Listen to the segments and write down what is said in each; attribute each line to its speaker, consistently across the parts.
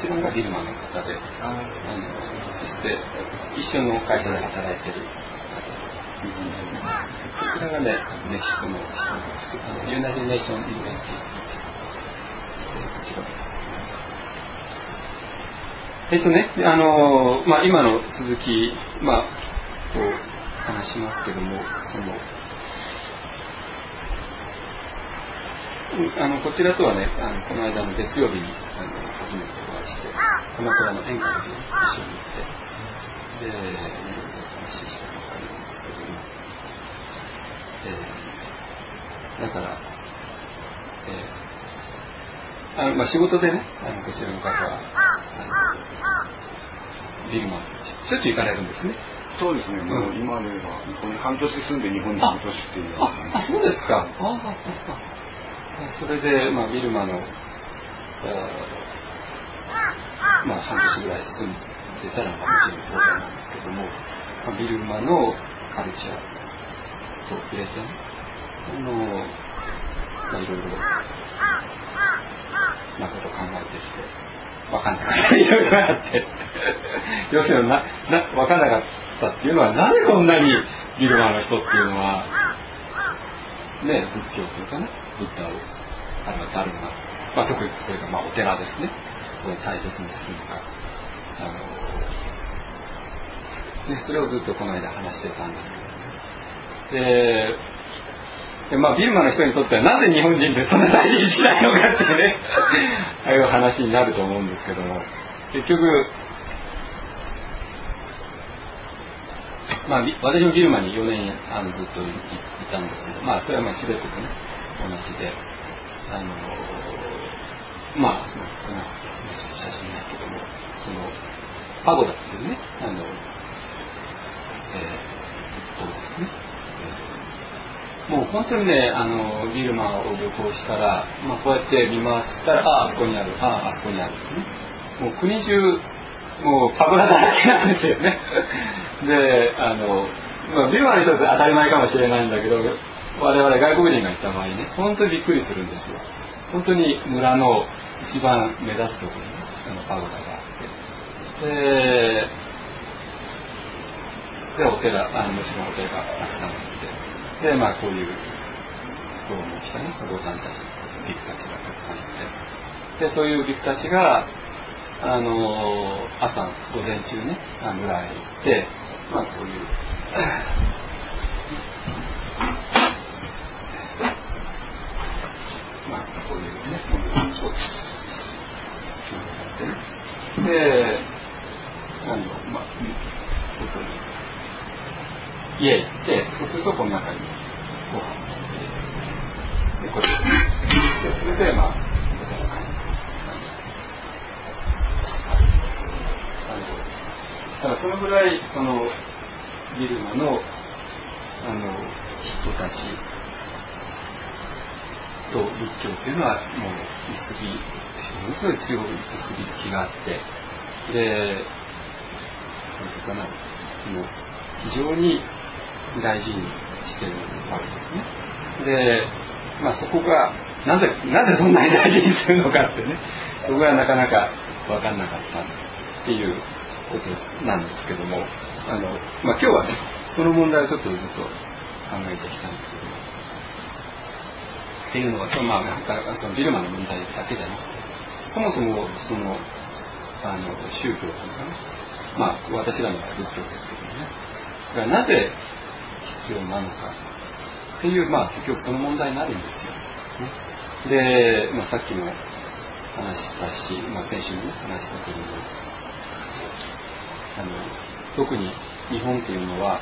Speaker 1: ちらがビルマの方で、そして一緒の会社で働いてる。こちらがね、メキシコのユナイテッドネーション・ユニバーシティ。こちら。今の続き、話しますけども、こちらとはね、この間の月曜日に初めてお会いして、鎌倉の演歌の寺に一緒に行って、いろいろ話したばかりなんですけども、だから、仕事でね、こちらの方はビルマンしょっちゅう行かれるんですね。
Speaker 2: そうですね。もう今では日本に半年住んで日本に半年っていう。
Speaker 1: そうですか。それで、ビルマの、半年ぐらい住んでたら、もちろん当然なんですけども、ビルマのカルチャーと触れてね、いろいろなことを考えてきて、分かんなかったいろいろあって要するに分かんなかったっていうのは、なぜこんなにビルマの人っていうのはね、仏教というかね、ブッダをあるいはダルマ、特にそれがお寺ですね、それを大切にするのか、それをずっとこの間話してたんですけど、でビルマの人にとってはなぜ日本人ってそんな大事にしないのかってねああいう話になると思うんですけども、結局私もビルマに4年ずっといたんですけど、それはチベットとね同じで、写真ないけども、そのパゴダっていうね、とこですね。もう本当にね、ビルマを旅行したら、こうやって見回したら、あそこにある、あそこにあるってね。もう国中、もうパゴダだらけなんですよね。で、ビルマの人って当たり前かもしれないんだけど、我々外国人が行った場合ね、本当にびっくりするんですよ。本当に村の一番目立つところに、パゴダがあって、でお寺、もちろんお寺がたくさんあって、でこういう衣を着たねお坊さんたち、ビクたちがたくさんいて、でそういうビクたちが朝午前中ね村へ行って、こういうこういうねそうで家へ行って、そうするとこの中にご飯を入れて、でこれでそれでただそのぐらいそのビルマの人たちと仏教っていうのはもうものすごい強い結びつきがあって、でなんていうかな、非常に大事にしているわけですね。で、そこがなぜそんなに大事にするのかってね、そこがなかなか分かんなかったっていうことなんですけども、今日はねその問題をちょっとずっと考えてきたんですけども、っていうのはそのビルマの問題だけじゃなくて、そもそもその宗教というかね、私らの仏教ですけどね、がなぜ必要なのかっていう、結局その問題になるんですよ、ね。で、さっきも話したし、先週もね話したけども、特に日本っていうのは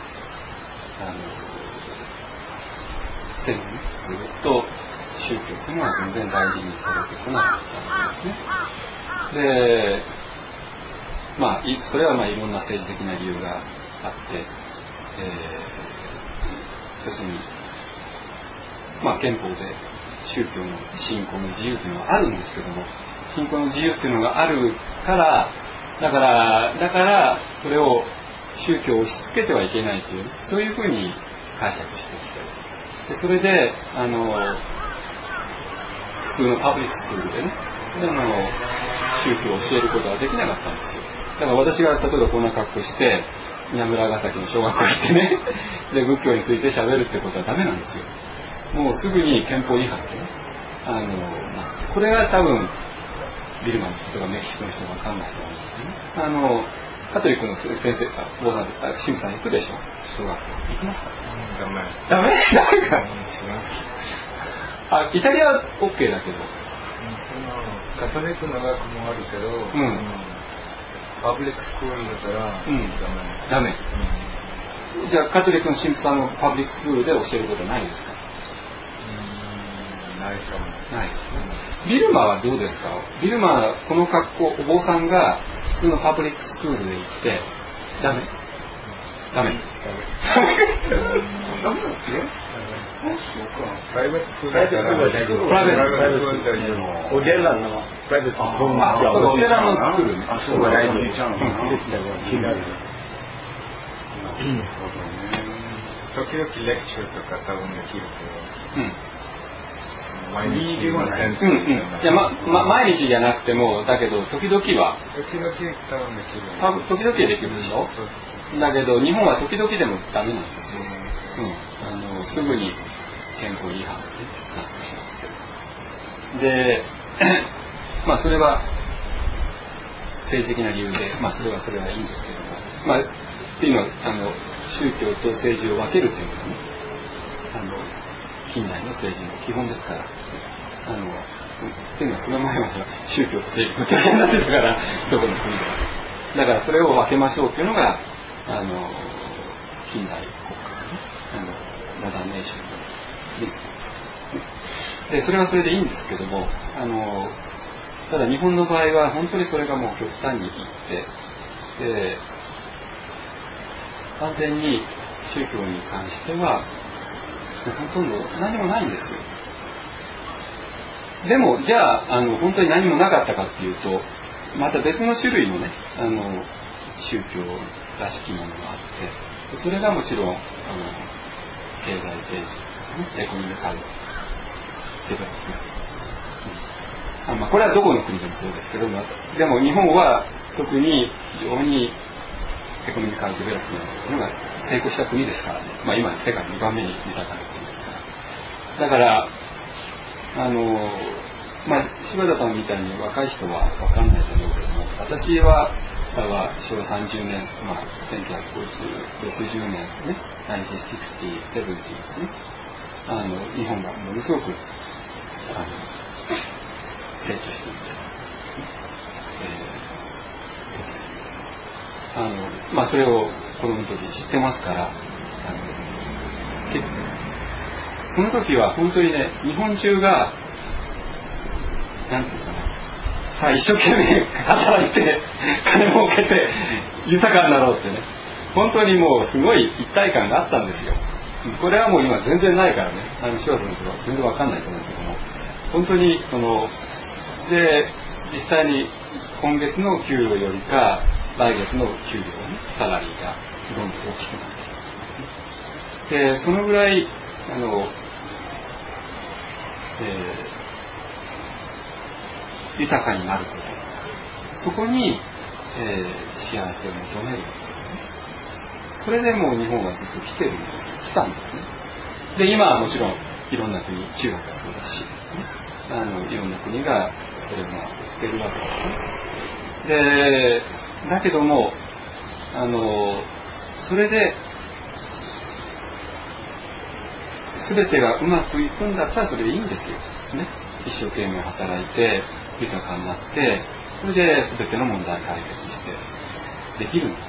Speaker 1: 戦後ねずっと宗教っていうのは全然大事にされてこなかったわけですね。で、それはいろんな政治的な理由があって、要するに憲法で宗教の信仰の自由というのはあるんですけども、信仰の自由というのがあるからだからそれを宗教を押し付けてはいけないという、そういうふうに解釈してきて、でそれで普通のパブリックスクールでね、 宗教を教えることはできなかったんですよ。だから私が例えばこんな格好して稲村ヶ崎の小学校行ってねで仏教について喋るってことはダメなんですよ。もうすぐに憲法違反でねこれが多分ビルマの人とかメキシコの人が分かんないと思うんですけどね。カトリックの先生坊さん神父さん行くでしょ小学校行きますか？ダメかイタリアは OK だけど
Speaker 3: カトリックの学もあるけど、パブリックスクールだったら、
Speaker 1: ダメ、じゃあカトリックの神父さんをパブリックスクールで教えることはないですか？
Speaker 3: ないかも。
Speaker 1: ない。ビルマはどうですか？ビルマはこの格好お坊さんが普通のパブリックスクールで行ってダメ？ダメ。
Speaker 3: プライベートスクールだったら
Speaker 1: プライベートスクール
Speaker 4: お寺のプライベートスクール
Speaker 1: お寺のスクールね。
Speaker 4: そうはないシステムは違う。
Speaker 3: 時々レクチャーとか多分できるけど、毎日
Speaker 1: いや毎日じゃなくてもだけど時々は
Speaker 3: 時々多分できる。
Speaker 1: 時々できるでしょ。だけど日本は時々でもダメなんですよ。すぐに憲法違反になってしまってでそれは政治的な理由でそれはいいんですけどもっていうのは宗教と政治を分けるというのがね近代の政治の基本ですからっていうのはその前までは宗教と政治ごちゃごちゃになってたからどこの国でもだからそれを分けましょうっていうのが近代国家のねモダンネーションのリズムです。でそれはそれでいいんですけどもただ日本の場合は本当にそれがもう極端にいってで完全に宗教に関してはほとんど何もないんですよ。でもじゃあ本当に何もなかったかっていうとまた別の種類のね宗教らしきものがあってそれがもちろん経済政治エコノミカルデベロップメントこれはどこの国でもそうですけどもでも日本は特に非常にエコノミカルデベロップメントというのが成功した国ですからね今世界2番目に豊かな国ですからだから柴田さんみたいに若い人は分かんないと思うけども私は昭和30年、1960年ね、1960、70ね、日本がものすごく成長していて、それを子供の時知ってますからその時は本当にね日本中がなんていうかな一生懸命働いて金儲けて豊かになろうってね本当にもうすごい一体感があったんですよ。これはもう今全然ないからね柴田さんとか全然わかんないと思うけども本当にで実際に今月の給料よりか来月の給料ねサラリーがどんどん大きくなっているでそのぐらい豊かになることそこに、幸せを求めるそれでもう日本はずっと来たんですね。で今はもちろんいろんな国中国がそうだし、いろんな国がそれを追ってるわけですね。でだけどもそれで全てがうまくいくんだったらそれでいいんですよ、ね、一生懸命働いて豊かになってそれで全ての問題解決してできる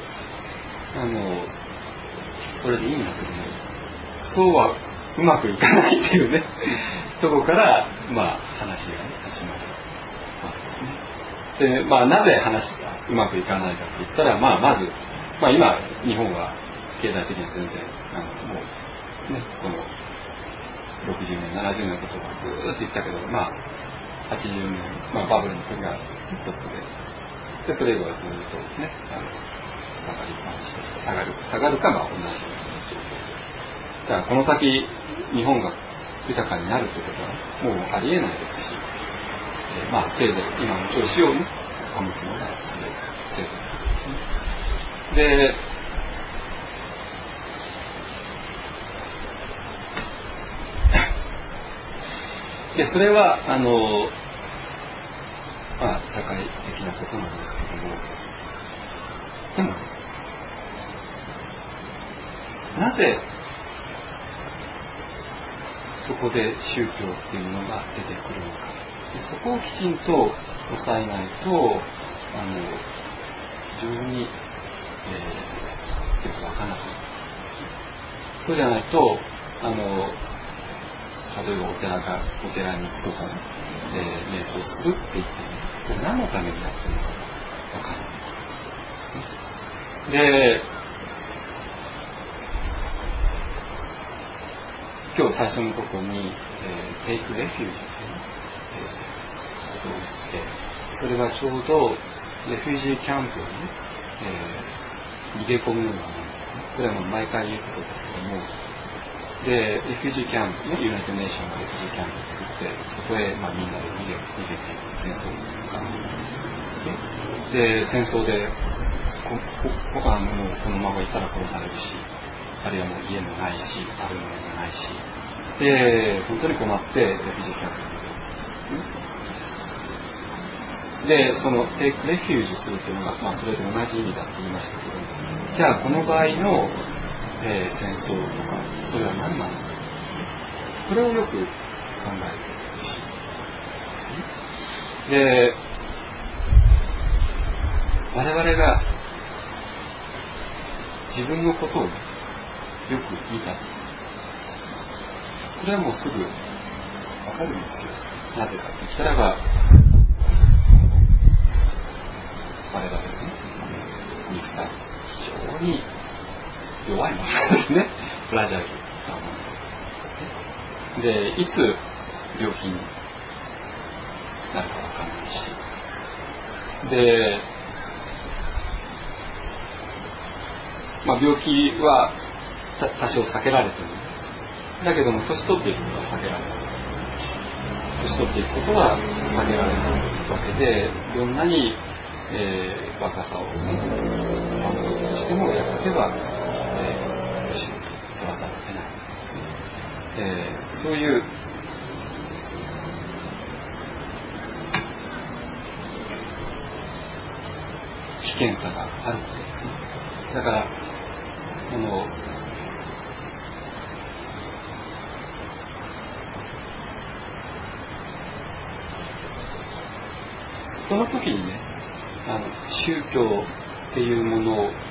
Speaker 1: それでいいんだけどもそうはうまくいかないっていうねところから話が、始まるわけですね。でなぜ話がうまくいかないかって言ったらまず、今日本は経済的に全然もうねこの60年70年のことをぐーっと言ったけど80年、バブルの時がトップでそれ以後はずっとね下がりっぱなしです下がるか同じような状況だからこの先日本が豊かになるということはもうありえないですし制度、今の調子をね、保つのが制度なんですね。で、それは社会的なことなんですけども、でもなぜそこで宗教っていうのが出てくるのか、そこをきちんと抑えないと非常に、よくわからなくなる。そうじゃないと例えばお寺に行くとかね、瞑想するって言ってね、それ何のためにやってるのかわからない。で、今日最初のところに、take refuge っていうね、ことを言って、それはちょうどレフュージーキャンプにね、逃げ込むようなもの、これはもう毎回言うことですけども、で、レフュージーキャンプね、ユナイテッドネーションがレフュージーキャンプを作って、そこへ、みんなで逃げていく戦争が、で、戦争で他のものをこのままいったら殺されるし、あるいはもう家もないし、食べ物もないし、で、本当に困ってレフュージーキャンプにで、そのレフュージするというのが、それと同じ意味だと言いましたけど、じゃあこの場合の戦争とか、それは何なのか、これをよく考えてほしいですね。で、我々が自分のことをよく見た、これはもうすぐわかるんですよ。なぜかと言ったらば、我々のね、肉体、非常に弱いものですね。フラジャイルなもので、いつ病気になるかわからないし、で、病気は多少避けられてる。だけども年取っていくことは避けられない。年取っていくことは避けられないわけで、どんなに、若さを守ろうとしてもやがては、年を取らざるを得ない。そういう危険さがあるわけですね。だからその時にね、宗教っていうものを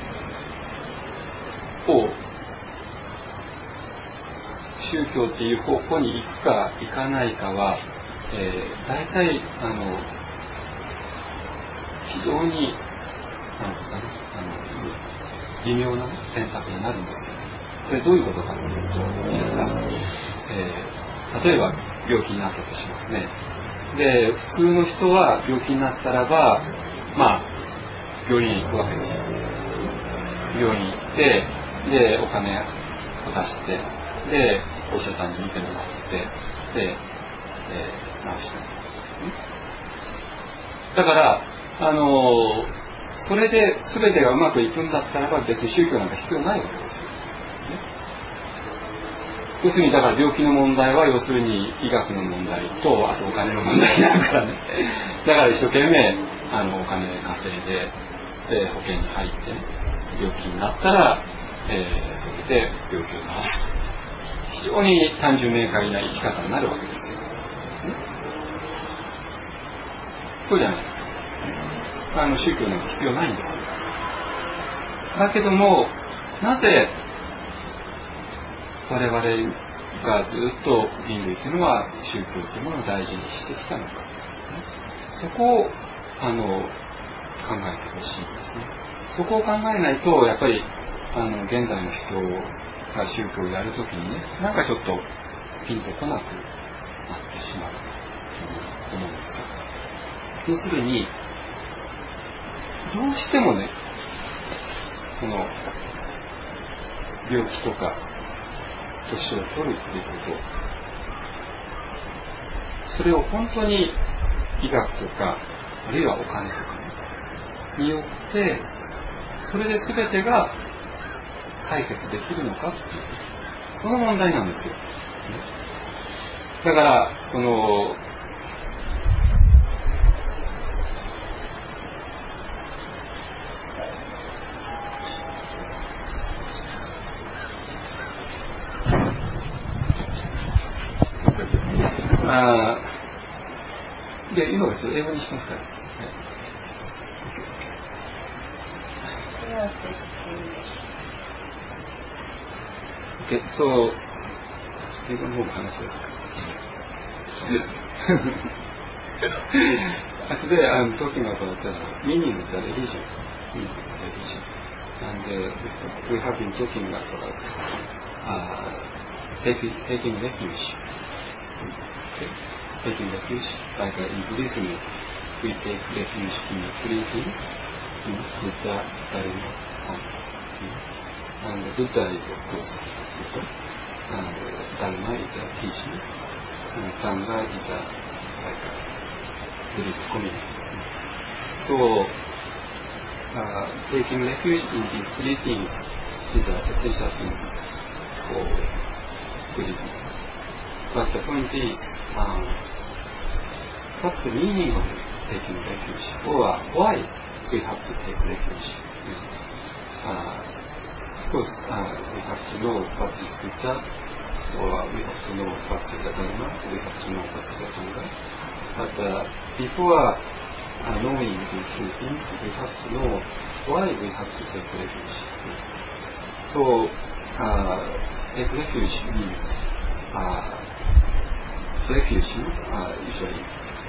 Speaker 1: 宗教っていう方向に行くか行かないかは、大体非常に微妙な選択になるんですよ。それどういうことかというと、いいですか、例えば病気になったとしますね。で、普通の人は病気になったらば、病院に行くわけですよ。病院に行って、で、お金を出して、で、お医者さんに見てもらって、で、治してもらう。だから、それで全てがうまくいくんだったらば別に宗教なんか必要ないわけですよ。要するにだから病気の問題は要するに医学の問題とあとお金の問題になるからね。だから一生懸命お金稼いで、保険に入って、ね、病気になったら、それで病気を治す。非常に単純明快な生き方になるわけですよ。そうじゃないですか。宗教なんか必要ないんですよ。だけどもなぜ我々がずっと人類というのは宗教というものを大事にしてきたのか、そこを考えてほしいんですね。そこを考えないとやっぱり現代の人が宗教をやるときにね、なんかちょっとピンとこなくなってしまうと思うんですよ。要するにどうしてもね、この病気とか年を取るっていうこと、それを本当に医学とかあるいはお金とかによってそれで全てが解決できるのかっていうその問題なんですよ。だからそので今はちょっと英語にしますから。Okay, so 英語の方が話せる。Today I'm talking about the meaning of the religion. And we have been talking about taking refuge. Okay? Taking refuge, like in Buddhism, we take refuge in three things: in Buddha, Dharma, and Buddha is of course Buddha, and Dharma is a teaching, and Sangha is like a Buddhist community. So, taking refuge in these three things is an essential thing for Buddhism. But the point is, what's the meaning of taking refuge, or why we have to take refuge? Of course, we have to know what is Buddha, or we have to know what is the Dharma, we have to know what is the Sangha. But before knowing these three things, we have to know why we have to take refuge. So, take refuge means refuge usually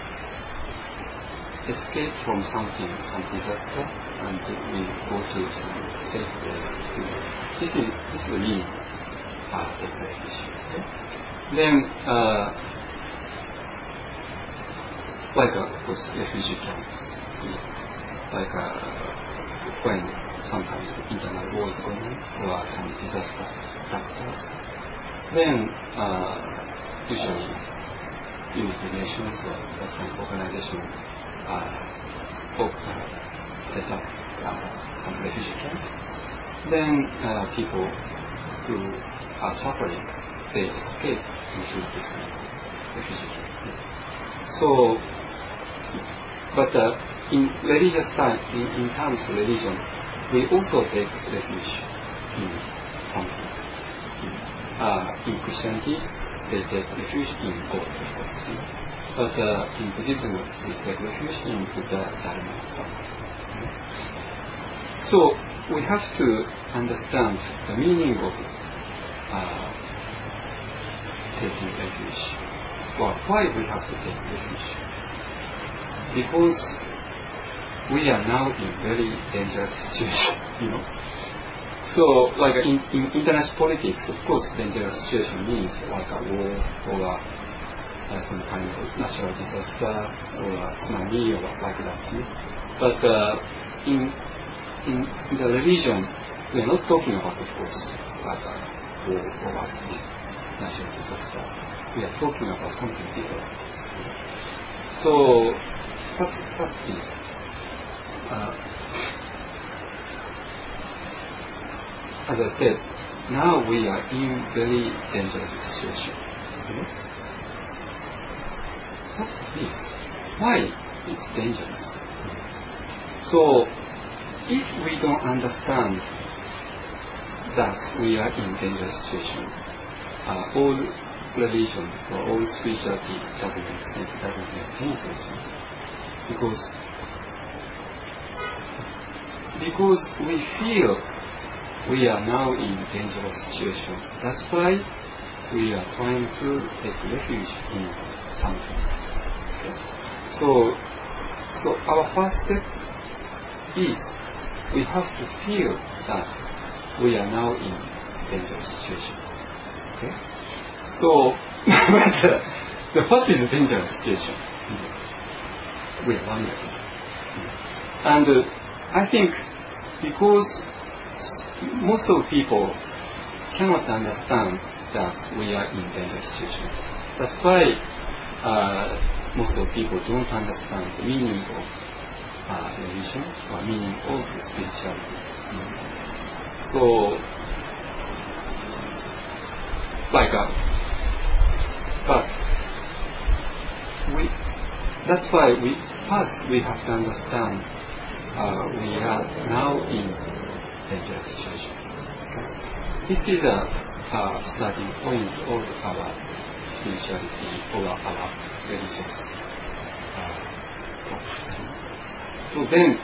Speaker 1: escape from something, some disaster, and we go to some safe place. This is the meaning of take refuge. Okay? Then, like of course refugee camp, like when some kind of internal war is going on or some disaster factors, then usually United Nations or that kind of organization set up some refugee camp. Then people who are suffering, they escape into this refugee camp. So, but in religious time, in terms of religion, we also take refuge in something. In Christianity, they take refuge in God, of course. But in Buddhism, we take refuge in Buddha, Dharma, Sangha. So we have to understand the meaning of taking refuge. Well, why we have to take refuge? Because we are now in very dangerous situation, you know. So, like in international politics, of course, dangerous situation means like a war or some kind of natural disaster or a tsunami or like that. But in the religion, we are not talking about, of course, like a war or like natural disaster. We are talking about something different. So, what is as I said, now we are in very dangerous situation. What's this? Why it's dangerous? So, if we don't understand that we are in dangerous situation, all religion or all spirituality doesn't make sense, doesn't make any sense. Because we feel we are now in dangerous situation. That's why we are trying to take refuge in something. Okay? So our first step is we have to feel that we are now in dangerous situation. Okay? So what is a dangerous situation? We are wondering. And I think because most of people cannot understand that we are in dangerous situation. That's why most of people don't understand the meaning of religion or meaning of spirituality. So, but that's why first we have to understand we are now in dangerous situation. This is a starting point of our spirituality or our religious practice. So then,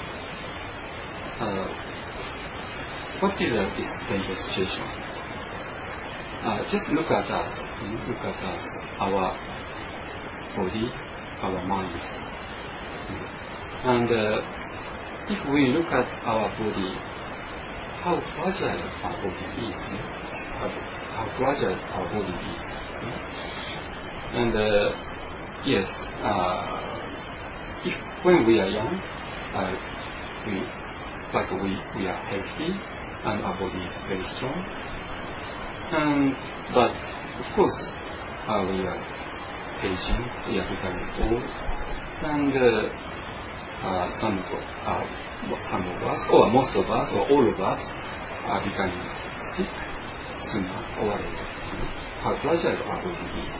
Speaker 1: what is this dangerous situation? Just look at us. Look at us, our body, our mind. And if we look at our body, how fragile our body is. How fragile our body is. And yes, if when we are young, we are healthy and our body is very strong. But of course, we are aging, we are becoming old, and some of us, or most of us, or all of us, are becoming sick sooner or later. How fragile our body is.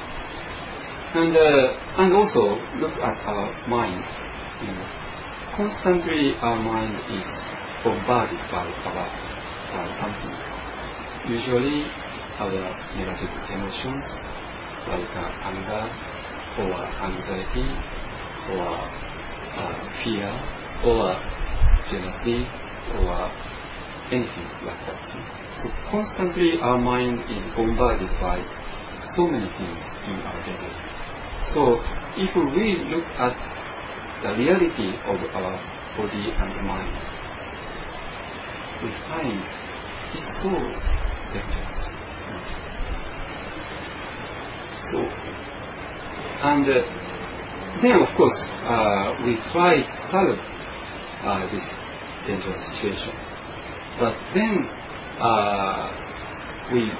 Speaker 1: And also look at our mind. Constantly our mind is bombarded by something. Usually our negative emotions like anger or anxiety or fear or jealousy or anything like that. So constantly our mind is bombarded by so many things in our daily life. So if we look at the reality of our body and mind, we find it's so dangerous. So, and then of course we try to solve this dangerous situation. But then we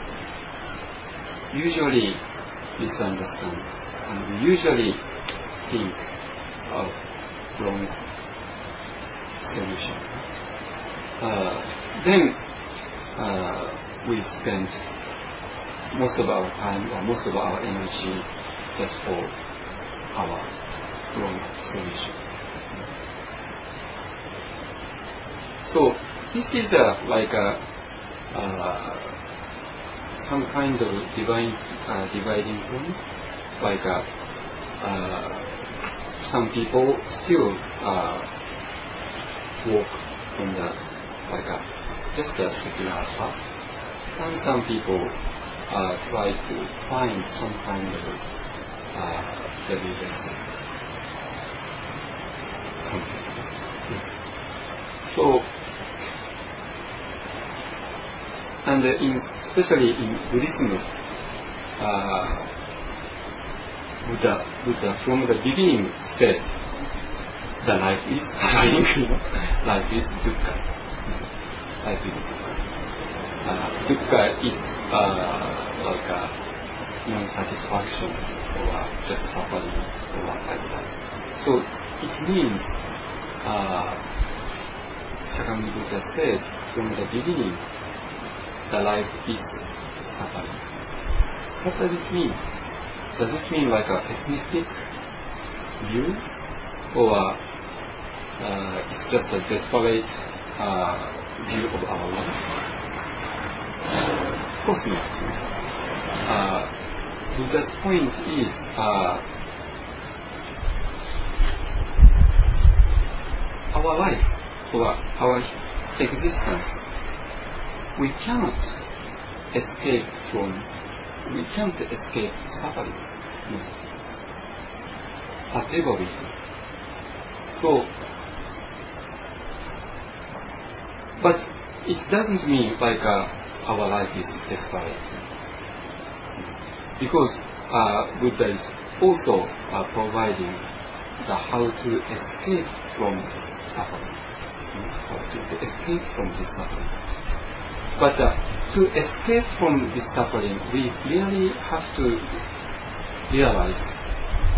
Speaker 1: usually misunderstand and we usually think of wrong solution. Then we spend most of our time or most of our energy just for our wrong solution. So this is some kind of dividing point. Some people still walk on the just a secular path, and some people try to find some kind of religious something. So, and especially in Buddhism, Buddha from the beginning said the life is life is dukkha. Life is dukkha. Dukkha is non-satisfaction or just suffering or like that. So it means Shakyamuni Buddha said from the beginning the life is suffering. What does it mean? Does it mean like a pessimistic view, or it's just a desperate view of our life? Of course not. Buddha's point is our life or our existence, we can't escape suffering. No. Whatever we do. So, but it doesn't mean like our life is desperate. Because Buddha is also providing the how to escape from suffering. How to escape from this suffering. But to escape from this suffering, we really have to realize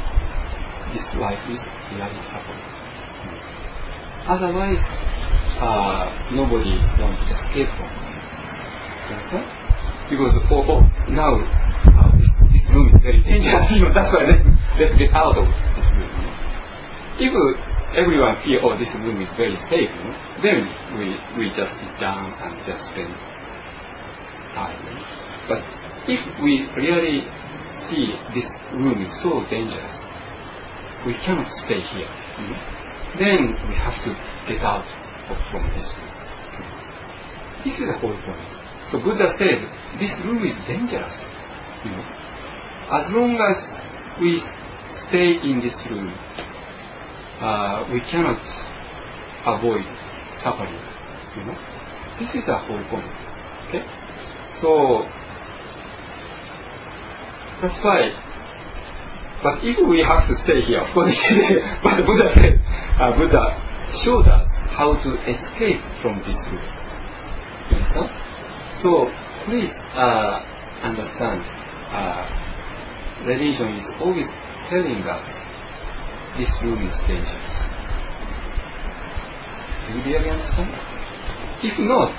Speaker 1: this life is really suffering. Otherwise, nobody wants to escape from it. Understand? Because now this room is very dangerous. That's why let's get out of this room. If everyone feel this room is very safe, then we just sit down and just spend time. But if we really see this room is so dangerous, we cannot stay here. Then we have to get out from this room. This is the whole point. So Buddha said, this room is dangerous. As long as we stay in this room, we cannot avoid suffering. This is the whole point. Okay? So that's why. But if we have to stay here, of course, but Buddha said, Buddha showed us how to escape from this room. So please understand, religion is always telling us this room is dangerous. Do you really understand? If not,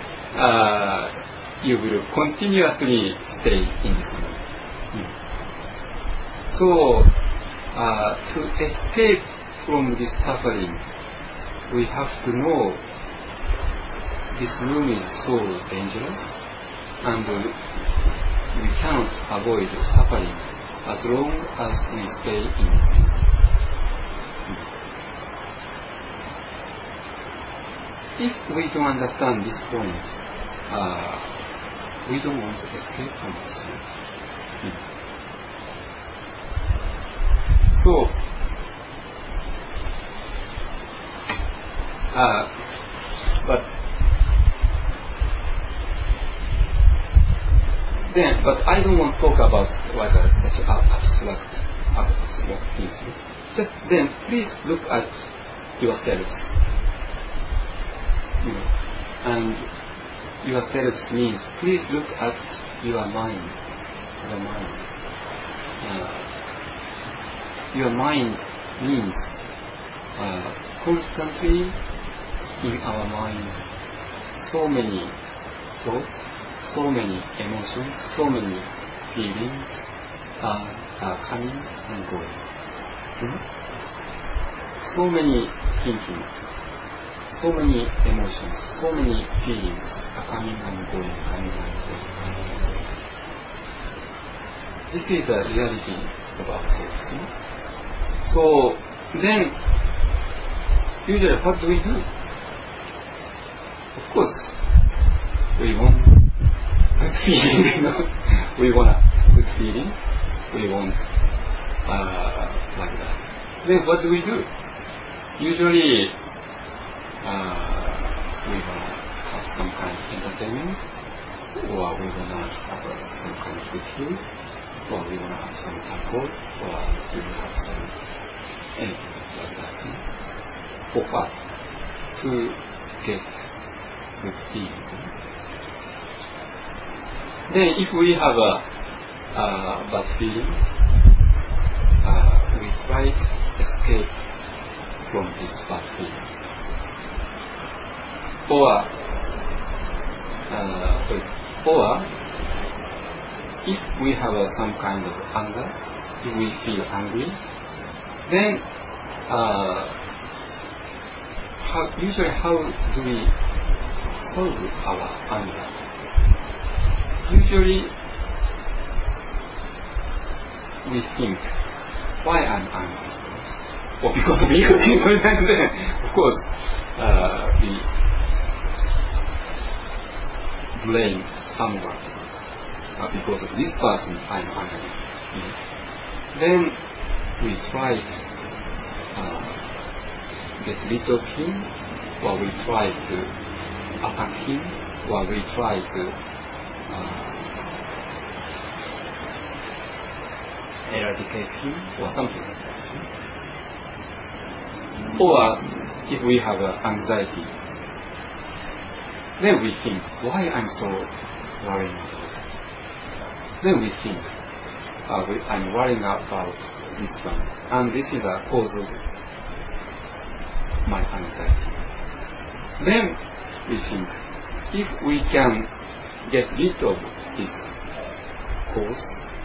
Speaker 1: you will continuously stay in this room. So, to escape from this suffering, we have to know this room is so dangerous, and we cannot avoid suffering as long as we stay in this room. If we don't understand this point, we don't want to escape from this room. So, but I don't want to talk about such abstract things. Just then, please look at yourselves. And yourselves means please look at your mind. Your mind means constantly in our mind so many thoughts, so many emotions, so many feelings are coming and going. So many thinking, so many emotions, so many feelings are coming and going, This is a reality of ourselves. So then, usually what do we do? Of course, we want good feeling. We want a good feeling. We want like that. Then what do we do? Usually, we want to have some kind of entertainment, or we want to have some kind of good food, or we want to have some alcohol, or we want to have some anything like that. For what? To get good feeling. Then if we have a bad feeling, we try to escape from this bad feeling. Or if we have some kind of anger, if we feel angry, then usually how do we solve our anger? Usually we think, why I'm angry? Or because of you. And then, of course, we blame someone. Because of this person, I'm angry. Then we try to get rid of him, or we try to attack him, or we try to eradicate him, or something like that. Or if we have anxiety, then we think, why I'm so worried about it? Then we think, I'm worrying about this one, and this is a cause of my anxiety. Then we think, if we can get rid of this cause,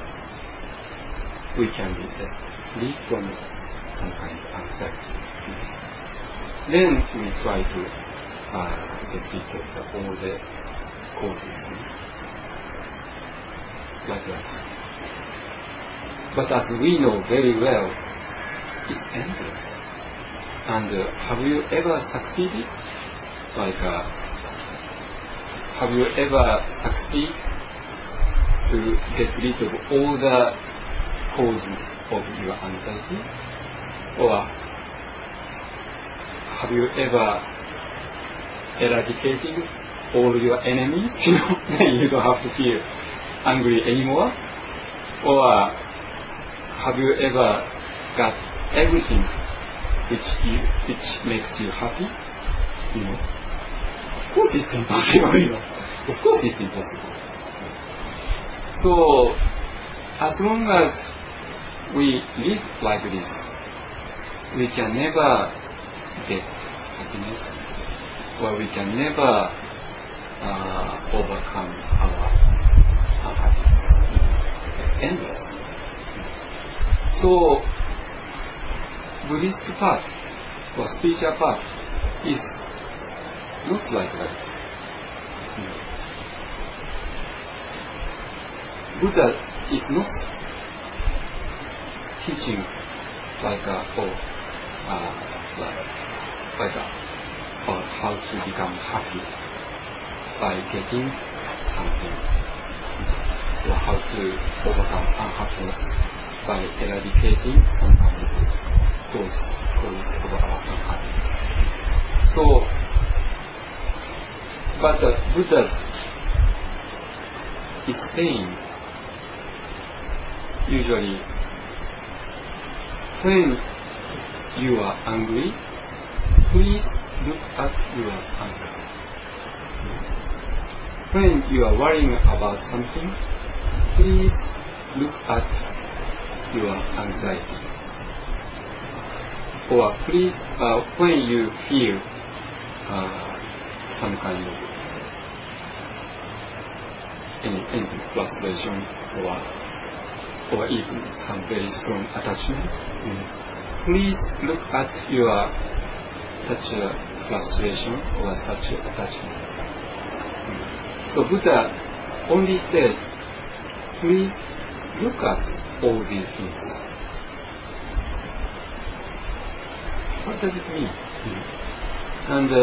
Speaker 1: we can be free from some kind of anxiety. Then we try to get rid of all the causes like that. But as we know very well, it's endless. And have you ever succeeded? Have you ever succeeded to get rid of all the causes of your anxiety? Or have you ever eradicated all your enemies? Then you don't have to feel angry anymore? Or have you ever got everything which makes you happy? Of course it's impossible. Of course it's impossible. So as long as we live like this, we can never get happiness, or we can never overcome our unhappiness. It's endless. So Buddhist path or spiritual path is not like that. Buddha is not teaching how to become happy by getting something, or how to overcome unhappiness by eradicating some kind of cause of our unhappiness. So, but Buddha is saying, usually, when you are angry, please look at your anger. When you are worrying about something, please look at your anxiety. Or please, when you feel some kind of any frustration or even some very strong attachment, please look at your such a frustration or such a attachment. So Buddha only said, please look at all these things. What does it mean? And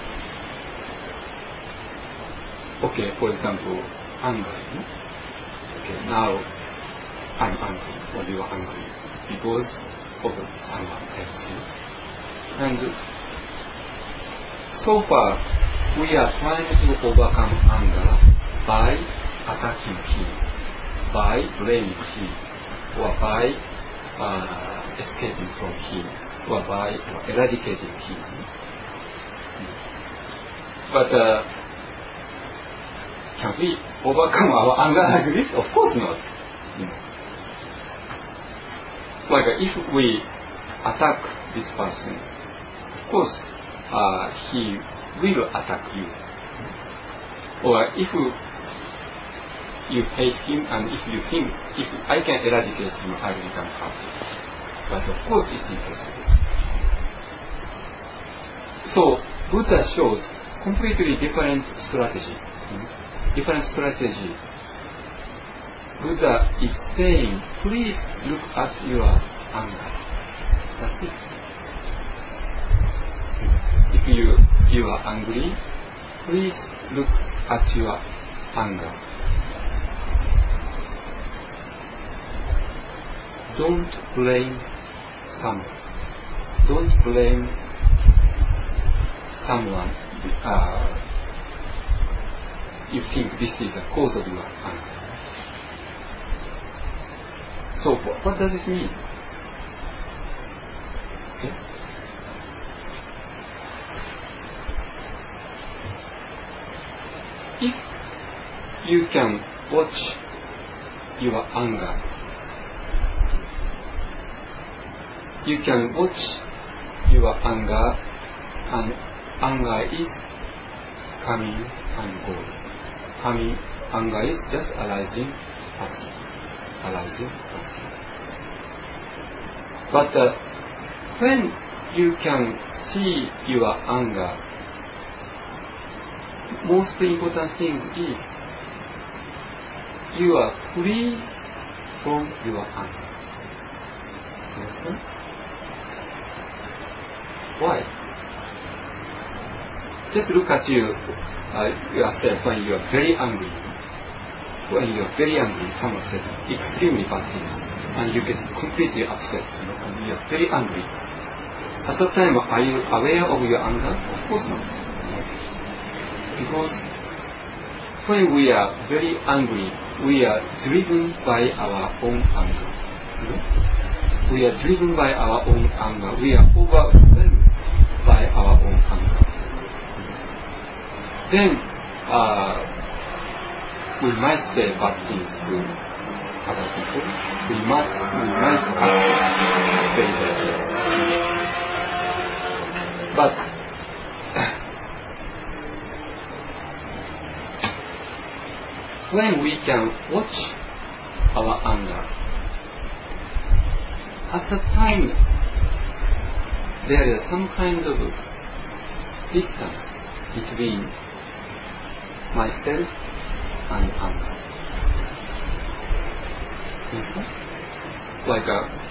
Speaker 1: okay, for example, anger. Okay, now I'm angry, or you are angry because of someone else. And so far, we are trying to overcome anger by attacking him, by blaming him, or by escaping from him, or by eradicating him. But can we overcome our anger like this? Of course not. Like if we attack this person, of course he will attack you. Or if you hate him, and if you think, if I can eradicate him, I will become happy. But of course it's impossible. So Buddha showed completely different strategy. Buddha is saying, please look at your anger. That's it. If you are angry, please look at your anger. Don't blame someone. Don't blame someone. You think this is the cause of your anger. So what does it mean? Okay. If you can watch your anger you can watch your anger, and anger is coming and going. Anger is just arising, passing, arising, passing. But when you can see your anger, most important thing is you are free from your anger. Understand? Why? Just look at yourself when you are very angry. When you are very angry, someone said extremely bad things, and you get completely upset, and you are very angry. At that time, are you aware of your anger? Of course not. Because when we are very angry, we are driven by our own anger. We are driven by our own anger. We are overwhelmed by our own anger. Then we might say bad things to other people. We might act very bad things. But when we can watch our anger, at the time there is some kind of distance between myself and anger. Like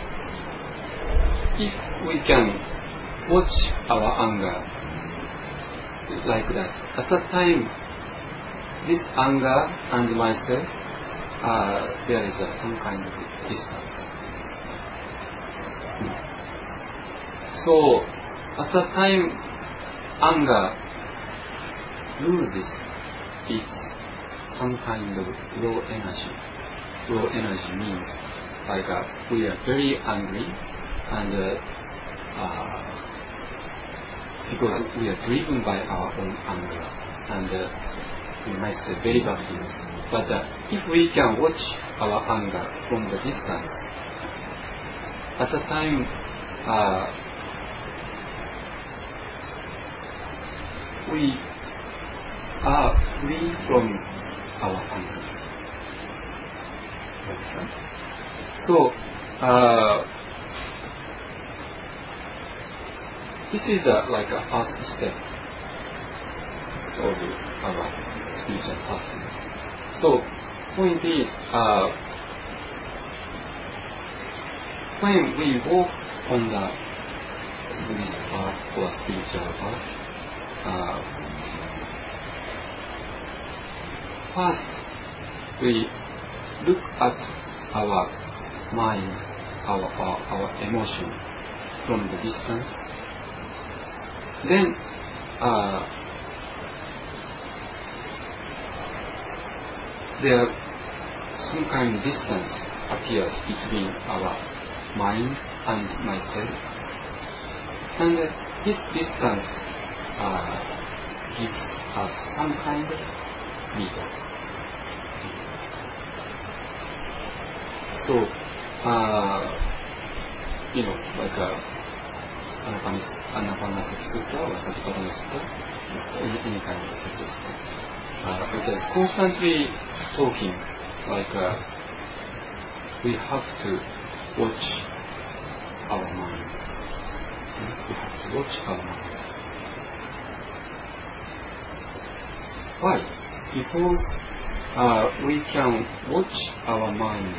Speaker 1: if we can watch our anger like that, at that time this anger and myself, there is some kind of distance. So at that time anger loses its some kind of low energy. Low energy means like we are very angry, and because we are driven by our own anger, and we might say very bad things. But if we can watch our anger from the distance, at the time we are free from our anger. So this is like a first step of our spiritual path. So point is, when we walk on the Buddhist path or spiritual path, first we look at our mind, our emotion from the distance. Then there some kind of distance appears between our mind and myself, and this distance gives us some kind of freedom. So like Anapanasati Sutta or Satipatthana Sutta, any kind of such a sutta, it is constantly talking like we have to watch our mind. We have to watch our mind. Why? Because we can watch our mind,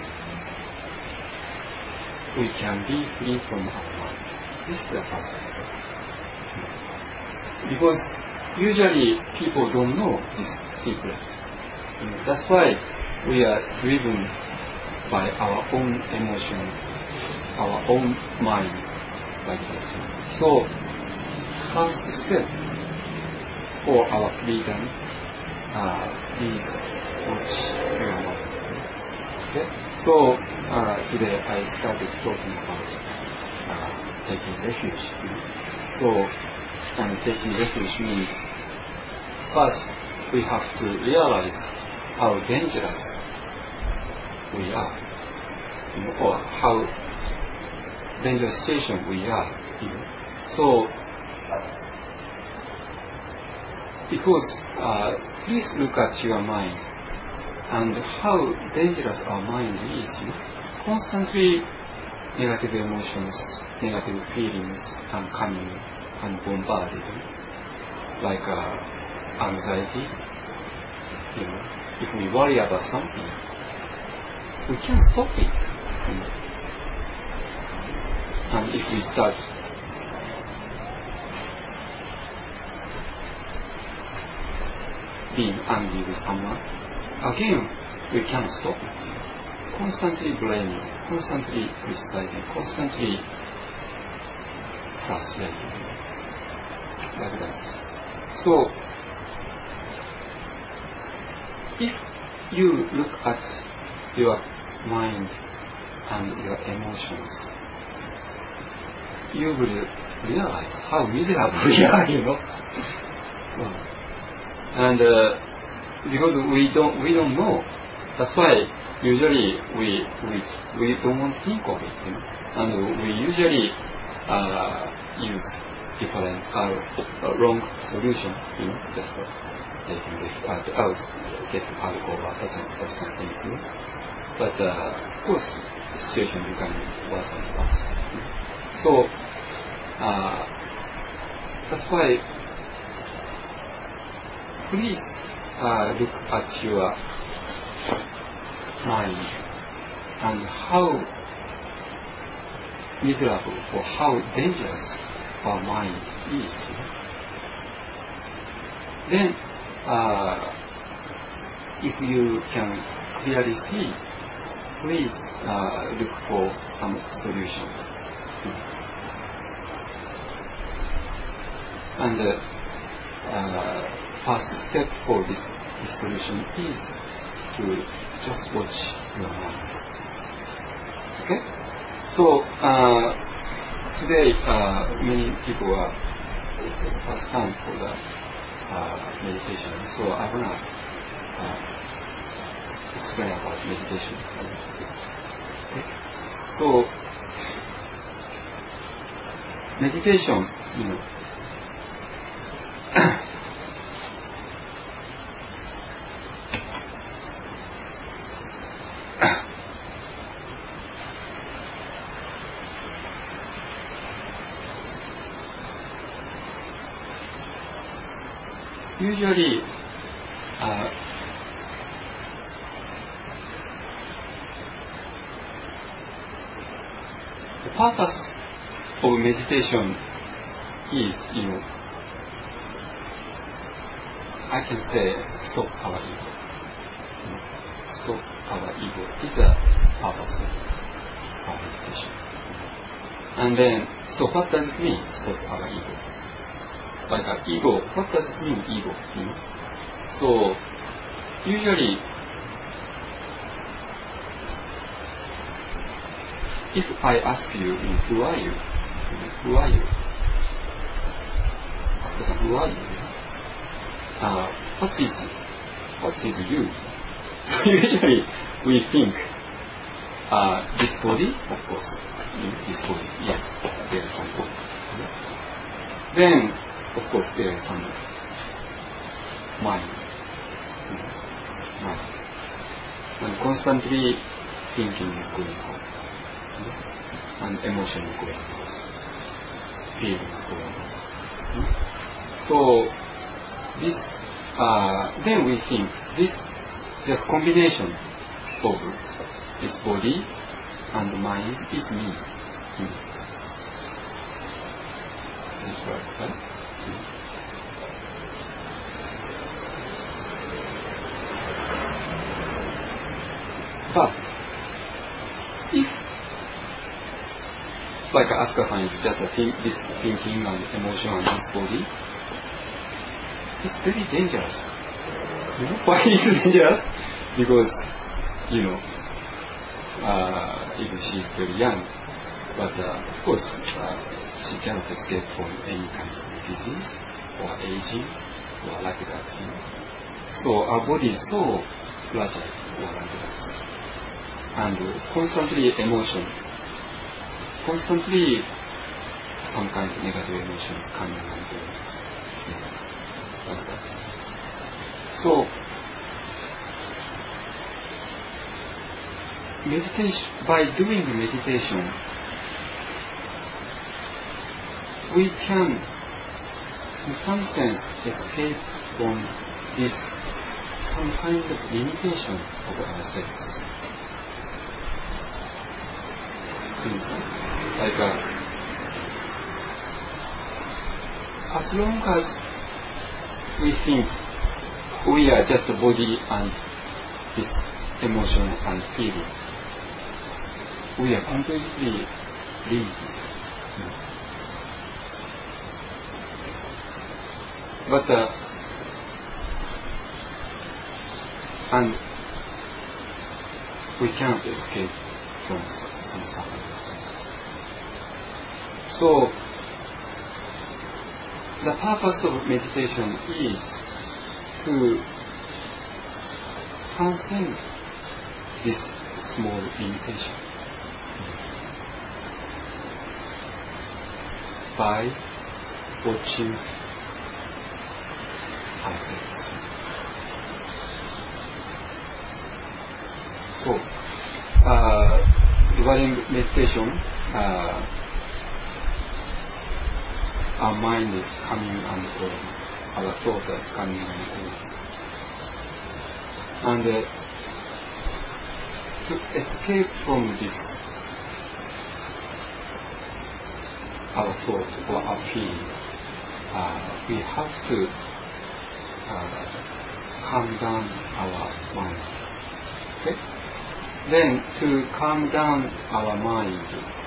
Speaker 1: we can be free from our mind. This is the first step. Because usually people don't know this secret. That's why we are driven by our own emotion, our own mind, like that. So, first step for our freedom is watch your mind. Okay? So today I started talking about taking refuge. So, and taking refuge means first we have to realize how dangerous we are, or how dangerous situation we are. So, because please look at your mind and how dangerous our mind is. Constantly negative emotions, negative feelings are coming and bombarded, like anxiety. If we worry about something, we can't stop it. And if we start being angry with someone, again we can't stop it. Constantly blaming, constantly criticizing, constantly frustrating, like that. So, if you look at your mind and your emotions, you will realize how miserable we are, And because we don't know, that's why usually we don't want to think of it, and we usually use different wrong solution, just taking getting alcohol or such kind of things. But of course, the situation becoming worse and worse. So that's why please look at your mind and how miserable or how dangerous our mind is. Then, if you can clearly see, please look for some solution. And first step for this solution is to just watch your mind. Okay? So today many people are first time for the meditation. So I wanna explain about meditation. Okay? So meditation, usually the purpose of meditation is, I can say stop our ego. Stop our ego is the purpose of our meditation. And then, so what does it mean, stop our ego? Like ego, what does it mean, ego? So, usually, if I ask you, who are you? Who are you? Ask who are you? What is you? So usually, we think, this body, of course, this body, yes, there is some body. Then, of course, there is some mind. And constantly thinking is going on. And emotion is going on. Feeling is going on. So, this, then we think this combination of this body and mind is me. This is right? But if, like Asuka-san is just this thinking and emotion and this body, it's very dangerous. Why is it dangerous? Because, even she is very young, but of course she cannot escape from any kind of disease or aging or like that. So our body is so fragile or like that. And constantly emotion constantly some kind of negative emotions coming and going. Like that. So, meditation, by doing the meditation, we can, in some sense, escape from this some kind of limitation of ourselves. Like as long as we think we are just a body and this emotion and feeling, we are completely limited. But and we can't escape from some suffering. So the purpose of meditation is to transcend this small limitation by watching ourselves. So, during meditation, our mind is coming and going, our thoughts are coming and going. And to escape from this, our thought or our feeling, we have to calm down our mind. Okay? Then to calm down our mind,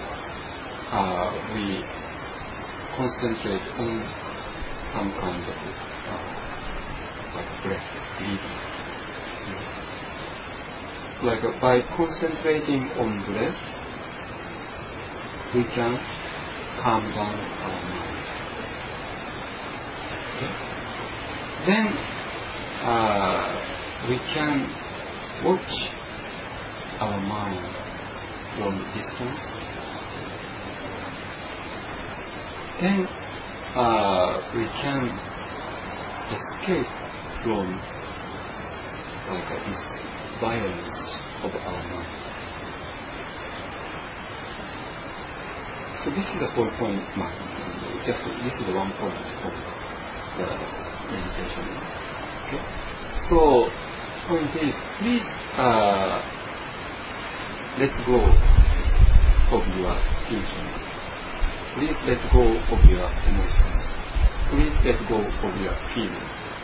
Speaker 1: we concentrate on some kind of like breath, breathing. Like by concentrating on breath, we can calm down our mind. Okay? Then we can watch our mind from distance. Then we can escape from like this violence of our mind. So this is the point. Just this is the one point of the meditation. Okay. So point is, please let go of your thinking. Please let go of your emotions. Please let go of your feeling.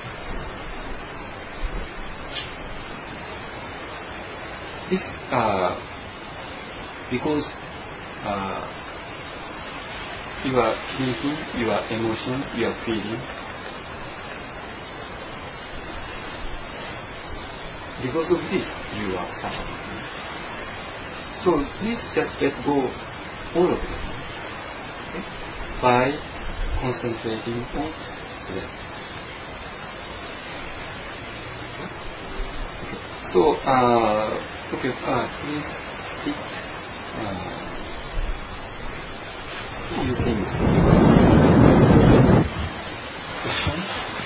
Speaker 1: This because your thinking, your emotion, your feeling, because of this you are suffering. So please just let go all of it. By concentrating on breath. Okay. So, please sit using cushion.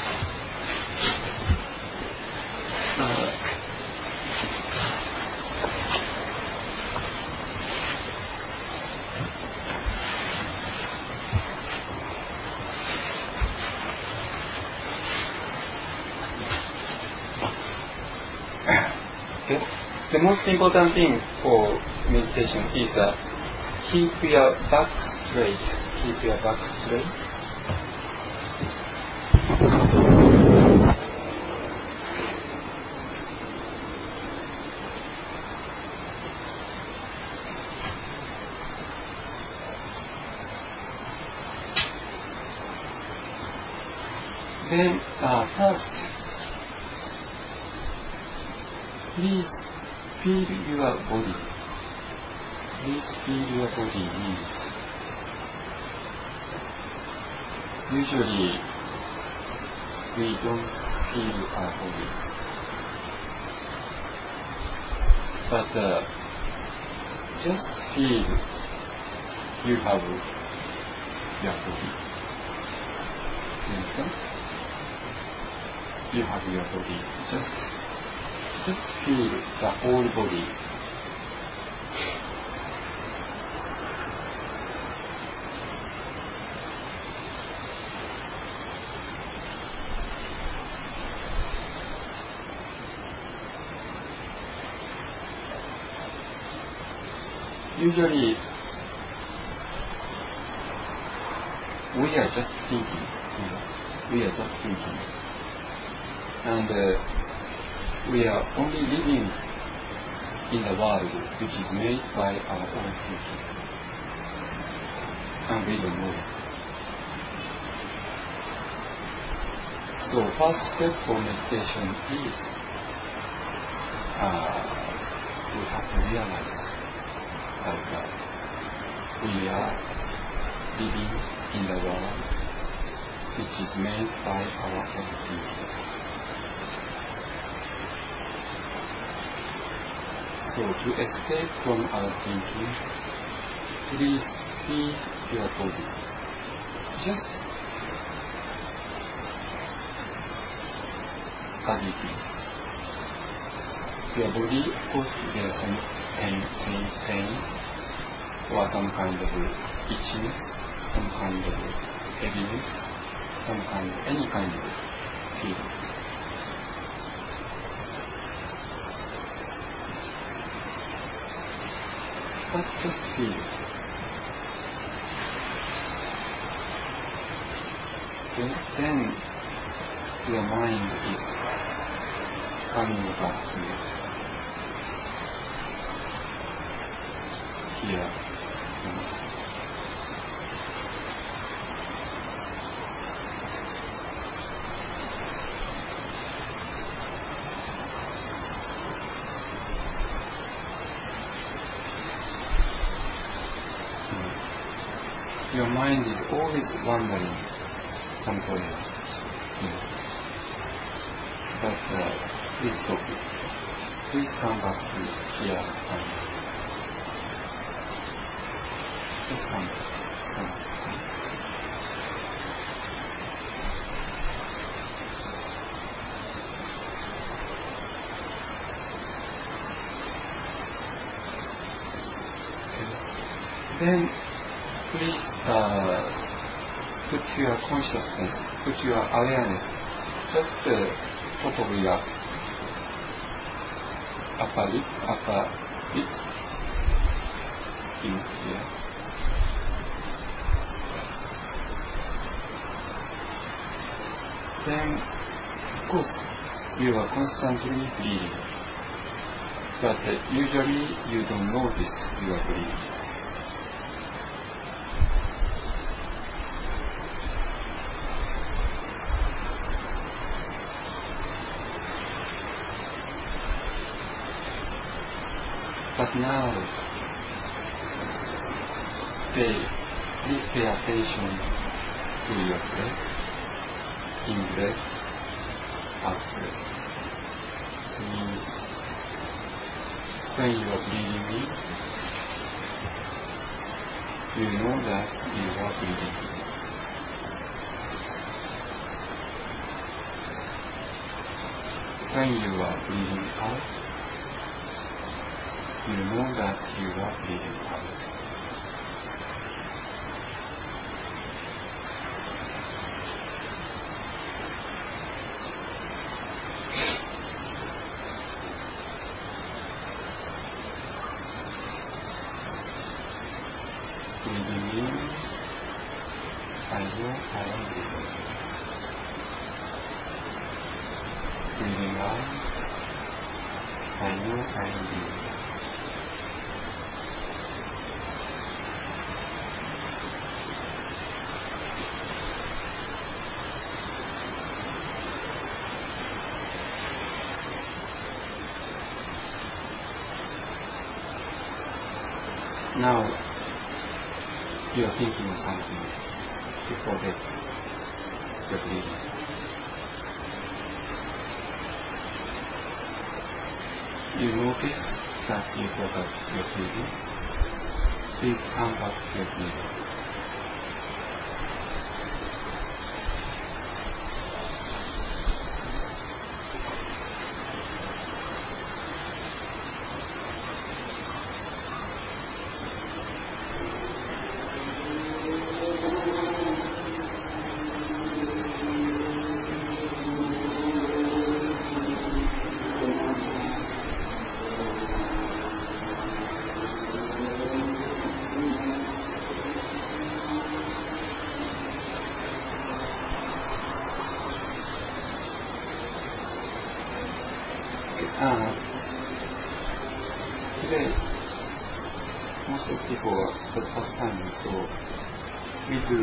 Speaker 1: The most important thing for meditation is keep your back straight. Keep your back straight. Then first, please feel your body. Please feel your body needs. Usually, we don't feel our body. But just feel you have your body. You understand? You have your body. Just feel the whole body. Usually, we are just thinking. We are just thinking, and we are only living in the world which is made by our own thinking, and we don't know it. So, first step for meditation is we have to realize that we are living in the world which is made by our own thinking. So to escape from our thinking, please feel your body. Just as it is. Your body, of course, there is some pain, or some kind of itchiness, some kind of heaviness, any kind of feeling. But just feel it. Okay? Then your mind is coming back to here. Your mind is always wandering somewhere. But please stop it. Please come back to here and just come back. Then please put your consciousness, put your awareness just top of your upper lips in here. Then, of course, you are constantly breathing, but usually you don't notice you are breathing. But now, please pay attention to your breath, in breath, out breath. It means when you are breathing in, you know that you are breathing in. When you are breathing out, you know that you are breathing out. Breathing in, I know I am breathing. Breathing out, I know I am breathing. Now, you are thinking of something. You forget your breathing. You notice that you forgot your breathing. please come back to your table. Today, most of the people are for the first time, so we do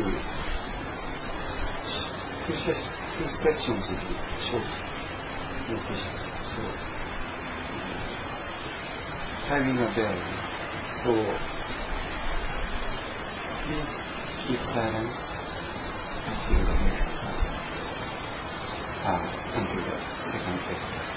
Speaker 1: two sessions of short meditation. So, timing a bell. So, please keep silence until the next until the second bell.